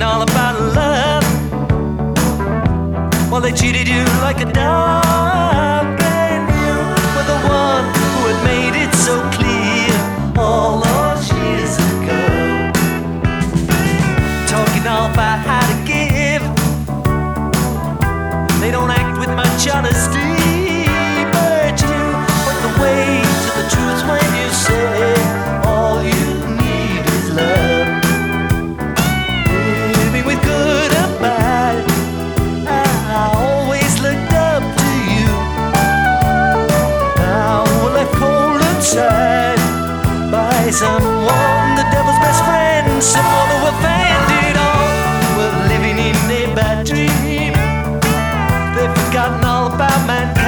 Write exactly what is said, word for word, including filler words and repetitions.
all about love. Well, they treated you like a dog.